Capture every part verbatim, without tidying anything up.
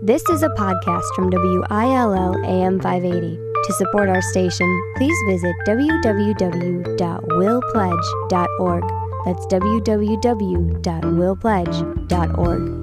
This is a podcast from W I L L A M five eighty. To support our station, please visit w w w dot will pledge dot org. That's w w w dot will pledge dot org.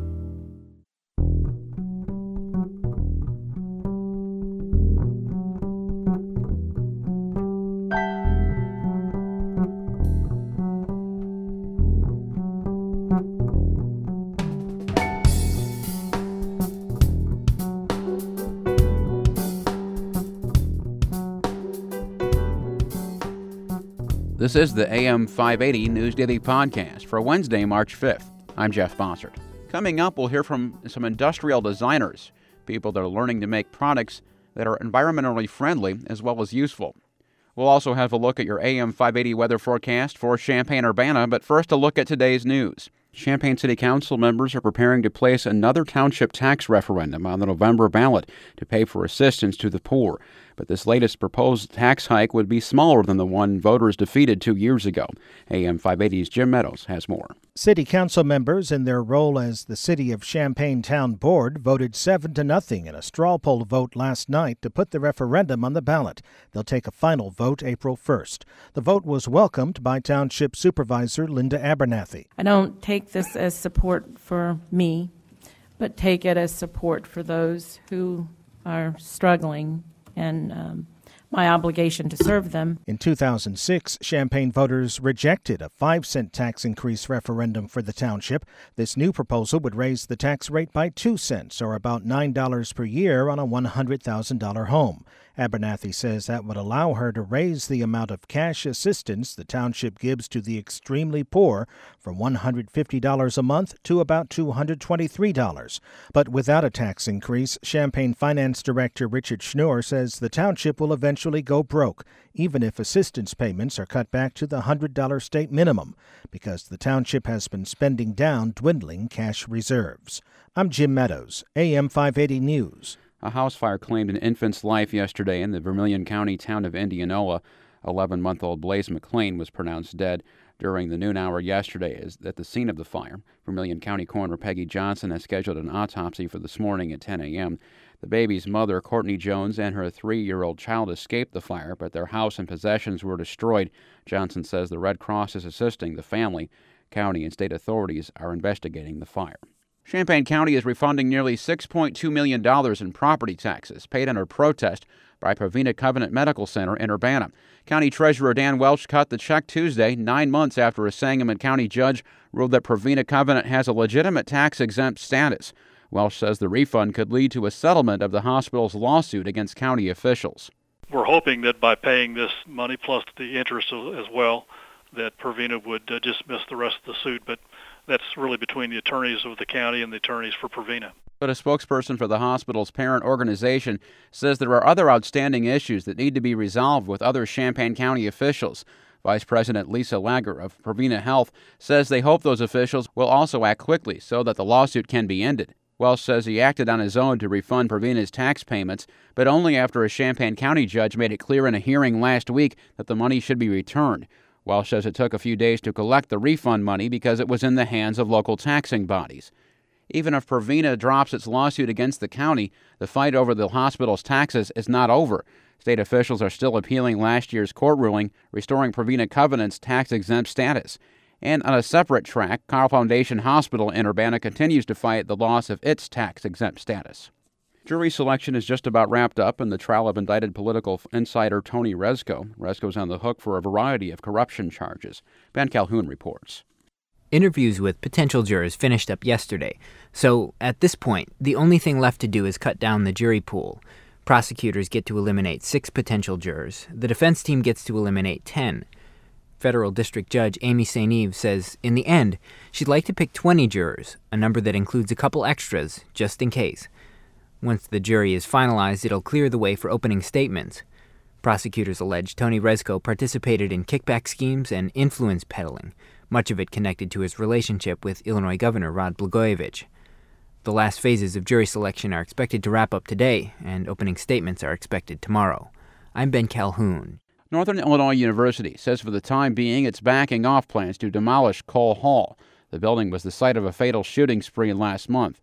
This is the A M five eighty News Daily Podcast for Wednesday, March fifth. I'm Jeff Bossert. Coming up, we'll hear from some industrial designers, people that are learning to make products that are environmentally friendly as well as useful. We'll also have a look at your A M five eighty weather forecast for Champaign-Urbana, but first a look at today's news. Champaign City Council members are preparing to place another township tax referendum on the November ballot to pay for assistance to the poor. But this latest proposed tax hike would be smaller than the one voters defeated two years ago. A M five eighty's Jim Meadows has more. City Council members, in their role as the City of Champaign Town Board, voted seven to nothing in a straw poll vote last night to put the referendum on the ballot. They'll take a final vote April first. The vote was welcomed by Township Supervisor Linda Abernathy. I don't take this as support for me, but take it as support for those who are struggling and um, my obligation to serve them. In two thousand six, Champaign voters rejected a five cent tax increase referendum for the township. This new proposal would raise the tax rate by two cents, or about nine dollars per year on a one hundred thousand dollars home. Abernathy says that would allow her to raise the amount of cash assistance the township gives to the extremely poor from one hundred fifty dollars a month to about two hundred twenty-three dollars. But without a tax increase, Champaign Finance Director Richard Schnur says the township will eventually go broke, even if assistance payments are cut back to the one hundred dollars state minimum, because the township has been spending down dwindling cash reserves. I'm Jim Meadows, A M five eighty News. A house fire claimed an infant's life yesterday in the Vermilion County town of Indianola. eleven-month-old Blaze McLean was pronounced dead during the noon hour yesterday at the scene of the fire. Vermilion County Coroner Peggy Johnson has scheduled an autopsy for this morning at ten a.m. The baby's mother, Courtney Jones, and her three-year-old child escaped the fire, but their house and possessions were destroyed. Johnson says the Red Cross is assisting the family. County and state authorities are investigating the fire. Champaign County is refunding nearly six point two million dollars in property taxes paid under protest by Provena Covenant Medical Center in Urbana. County Treasurer Dan Welch cut the check Tuesday, nine months after a Sangamon County judge ruled that Provena Covenant has a legitimate tax-exempt status. Welch says the refund could lead to a settlement of the hospital's lawsuit against county officials. We're hoping that by paying this money plus the interest as well, that Provena would uh, dismiss the rest of the suit, but that's really between the attorneys of the county and the attorneys for Provena. But a spokesperson for the hospital's parent organization says there are other outstanding issues that need to be resolved with other Champaign County officials. Vice President Lisa Lager of Provena Health says they hope those officials will also act quickly so that the lawsuit can be ended. Welch says he acted on his own to refund Provena's tax payments, but only after a Champaign County judge made it clear in a hearing last week that the money should be returned. Welch says it took a few days to collect the refund money because it was in the hands of local taxing bodies. Even if Provena drops its lawsuit against the county, the fight over the hospital's taxes is not over. State officials are still appealing last year's court ruling, restoring Provena Covenant's tax-exempt status. And on a separate track, Carle Foundation Hospital in Urbana continues to fight the loss of its tax-exempt status. Jury selection is just about wrapped up in the trial of indicted political insider Tony Rezko. Rezko's on the hook for a variety of corruption charges. Ben Calhoun reports. Interviews with potential jurors finished up yesterday, so at this point, the only thing left to do is cut down the jury pool. Prosecutors get to eliminate six potential jurors. The defense team gets to eliminate ten. Federal District Judge Amy Saint Eve says, in the end, she'd like to pick twenty jurors, a number that includes a couple extras, just in case. Once the jury is finalized, it'll clear the way for opening statements. Prosecutors allege Tony Rezko participated in kickback schemes and influence peddling, much of it connected to his relationship with Illinois Governor Rod Blagojevich. The last phases of jury selection are expected to wrap up today, and opening statements are expected tomorrow. I'm Ben Calhoun. Northern Illinois University says for the time being it's backing off plans to demolish Cole Hall. The building was the site of a fatal shooting spree last month.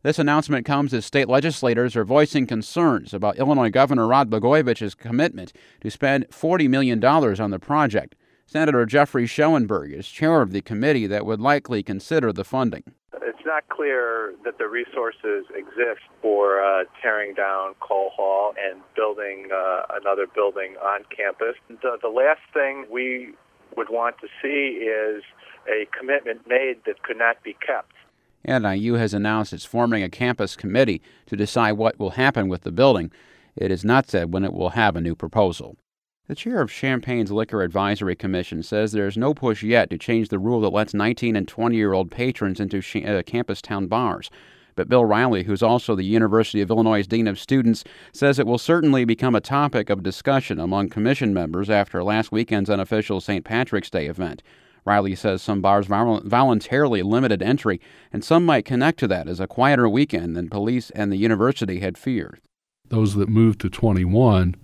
This announcement comes as state legislators are voicing concerns about Illinois Governor Rod Blagojevich's commitment to spend forty million dollars on the project. Senator Jeffrey Schoenberg is chair of the committee that would likely consider the funding. It's not clear that the resources exist for uh, tearing down Cole Hall and building uh, another building on campus. The, the last thing we would want to see is a commitment made that could not be kept. N I U has announced it's forming a campus committee to decide what will happen with the building. It is not said when it will have a new proposal. The chair of Champaign's Liquor Advisory Commission says there is no push yet to change the rule that lets nineteen and twenty-year-old patrons into sh- uh, campus town bars. But Bill Riley, who's also the University of Illinois' Dean of Students, says it will certainly become a topic of discussion among commission members after last weekend's unofficial Saint Patrick's Day event. Riley says some bars vol- voluntarily limited entry, and some might connect to that as a quieter weekend than police and the university had feared. Those that moved to twenty-one,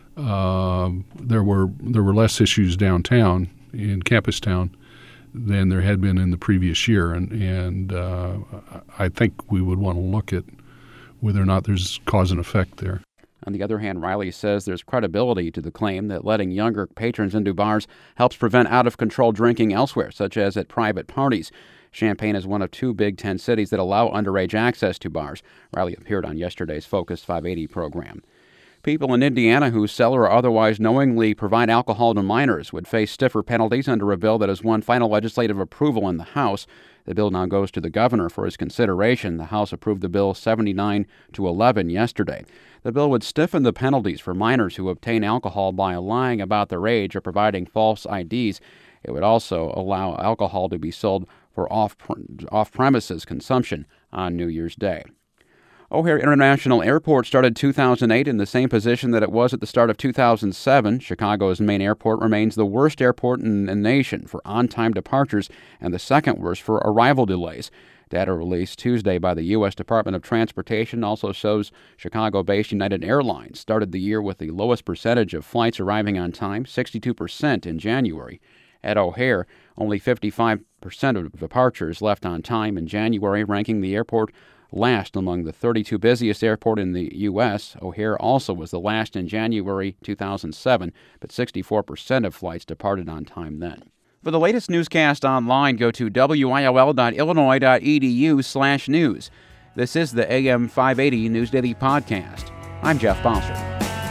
uh, there were there were less issues downtown in Campus Town than there had been in the previous year, and and uh, I think we would want to look at whether or not there's cause and effect there. On the other hand, Riley says there's credibility to the claim that letting younger patrons into bars helps prevent out-of-control drinking elsewhere, such as at private parties. Champaign is one of two Big Ten cities that allow underage access to bars. Riley appeared on yesterday's Focus five eighty program. People in Indiana who sell or otherwise knowingly provide alcohol to minors would face stiffer penalties under a bill that has won final legislative approval in the House. The bill now goes to the governor for his consideration. The House approved the bill seventy-nine to eleven yesterday. The bill would stiffen the penalties for minors who obtain alcohol by lying about their age or providing false I Ds. It would also allow alcohol to be sold for off, off-premises consumption on New Year's Day. O'Hare International Airport started two thousand eight in the same position that it was at the start of two thousand seven. Chicago's main airport remains the worst airport in the nation for on-time departures and the second worst for arrival delays. Data released Tuesday by the U S Department of Transportation also shows Chicago-based United Airlines started the year with the lowest percentage of flights arriving on time, sixty-two percent in January. At O'Hare, only fifty-five percent of departures left on time in January, ranking the airport last among the thirty-two busiest airports in the U S O'Hare also was the last in January two thousand seven, but sixty-four percent of flights departed on time then. For the latest newscast online, go to W I L L dot illinois dot E D U slash news. This is the A M five eighty News Daily Podcast. I'm Jeff Bosser.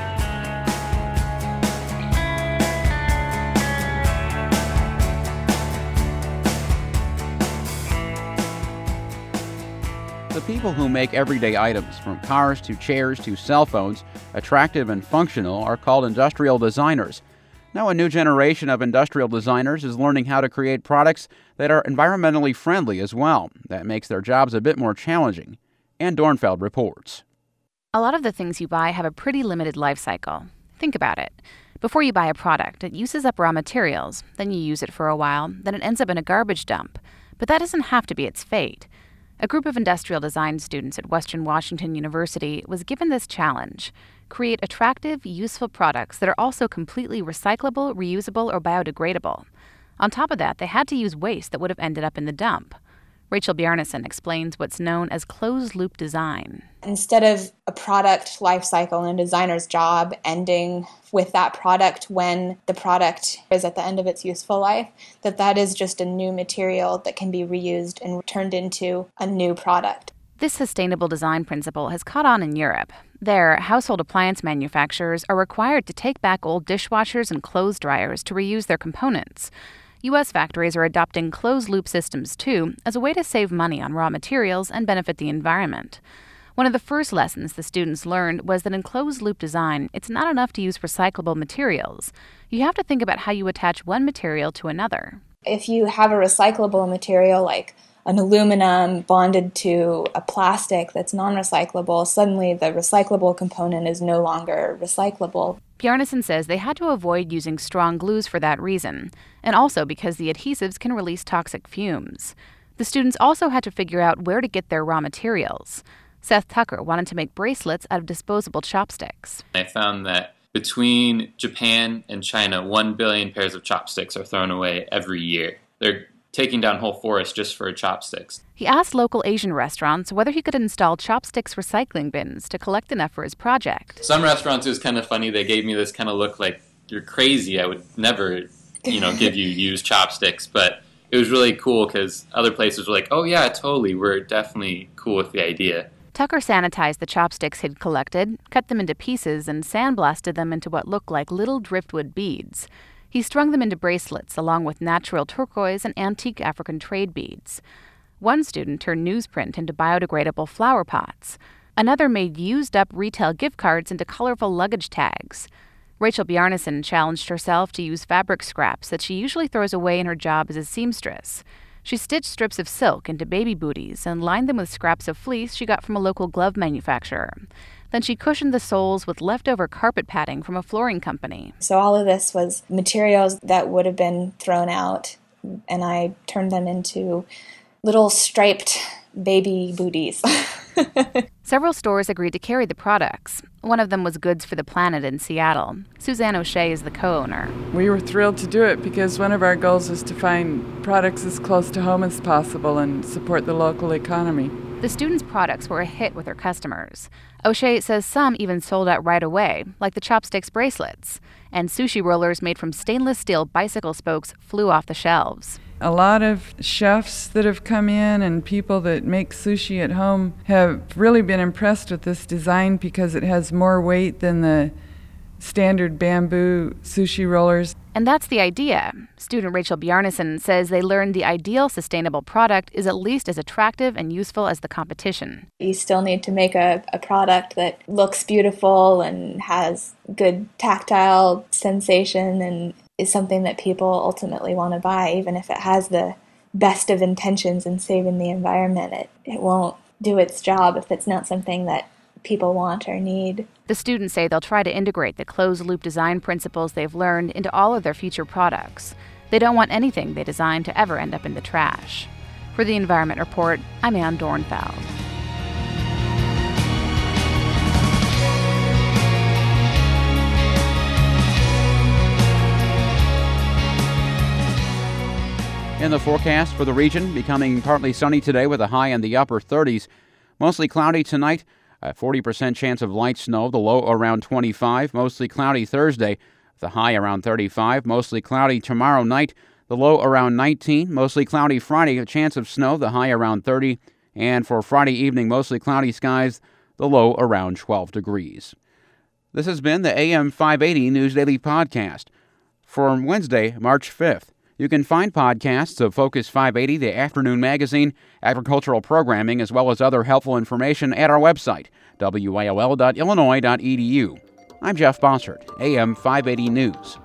The people who make everyday items, from cars to chairs to cell phones, attractive and functional, are called industrial designers. Now a new generation of industrial designers is learning how to create products that are environmentally friendly as well. That makes their jobs a bit more challenging. Ann Dornfeld reports. A lot of the things you buy have a pretty limited life cycle. Think about it. Before you buy a product, it uses up raw materials. Then you use it for a while. Then it ends up in a garbage dump. But that doesn't have to be its fate. A group of industrial design students at Western Washington University was given this challenge: create attractive, useful products that are also completely recyclable, reusable, or biodegradable. On top of that, they had to use waste that would have ended up in the dump. Rachel Bjarnason explains what's known as closed-loop design. Instead of a product life cycle and a designer's job ending with that product when the product is at the end of its useful life, that that is just a new material that can be reused and turned into a new product. This sustainable design principle has caught on in Europe. There, household appliance manufacturers are required to take back old dishwashers and clothes dryers to reuse their components. U S factories are adopting closed-loop systems, too, as a way to save money on raw materials and benefit the environment. One of the first lessons the students learned was that in closed-loop design, it's not enough to use recyclable materials. You have to think about how you attach one material to another. If you have a recyclable material like an aluminum bonded to a plastic that's non-recyclable, suddenly the recyclable component is no longer recyclable. Bjarnason says they had to avoid using strong glues for that reason, and also because the adhesives can release toxic fumes. The students also had to figure out where to get their raw materials. Seth Tucker wanted to make bracelets out of disposable chopsticks. I found that between Japan and China, one billion pairs of chopsticks are thrown away every year. They're taking down whole forests just for chopsticks. He asked local Asian restaurants whether he could install chopsticks recycling bins to collect enough for his project. Some restaurants, it was kind of funny. They gave me this kind of look like, you're crazy. I would never, you know, give you used chopsticks. But it was really cool because other places were like, oh, yeah, totally. We're definitely cool with the idea. Tucker sanitized the chopsticks he'd collected, cut them into pieces, and sandblasted them into what looked like little driftwood beads. He strung them into bracelets along with natural turquoise and antique African trade beads. One student turned newsprint into biodegradable flower pots. Another made used-up retail gift cards into colorful luggage tags. Rachel Bjarnason challenged herself to use fabric scraps that she usually throws away in her job as a seamstress. She stitched strips of silk into baby booties and lined them with scraps of fleece she got from a local glove manufacturer. Then she cushioned the soles with leftover carpet padding from a flooring company. So all of this was materials that would have been thrown out, and I turned them into little striped baby booties. Several stores agreed to carry the products. One of them was Goods for the Planet in Seattle. Suzanne O'Shea is the co-owner. We were thrilled to do it because one of our goals is to find products as close to home as possible and support the local economy. The students' products were a hit with her customers. O'Shea says some even sold out right away, like the chopsticks bracelets. And sushi rollers made from stainless steel bicycle spokes flew off the shelves. A lot of chefs that have come in and people that make sushi at home have really been impressed with this design because it has more weight than the standard bamboo sushi rollers. And that's the idea. Student Rachel Bjarnason says they learned the ideal sustainable product is at least as attractive and useful as the competition. You still need to make a, a product that looks beautiful and has good tactile sensation and is something that people ultimately want to buy, even if it has the best of intentions in saving the environment. It, it won't do its job if it's not something that people want or need. The students say they'll try to integrate the closed-loop design principles they've learned into all of their future products. They don't want anything they design to ever end up in the trash. For the Environment Report, I'm Ann Dornfeld. In the forecast for the region, becoming partly sunny today with a high in the upper thirties. Mostly cloudy tonight, a forty percent chance of light snow, the low around twenty-five. Mostly cloudy Thursday, the high around thirty-five. Mostly cloudy tomorrow night, the low around nineteen. Mostly cloudy Friday, a chance of snow, the high around thirty. And for Friday evening, mostly cloudy skies, the low around twelve degrees. This has been the A M five eighty News Daily Podcast for Wednesday, March fifth. You can find podcasts of Focus five eighty, the afternoon magazine, agricultural programming, as well as other helpful information at our website, W I L L dot illinois dot e d u. I'm Jeff Bossert, A M five eighty News.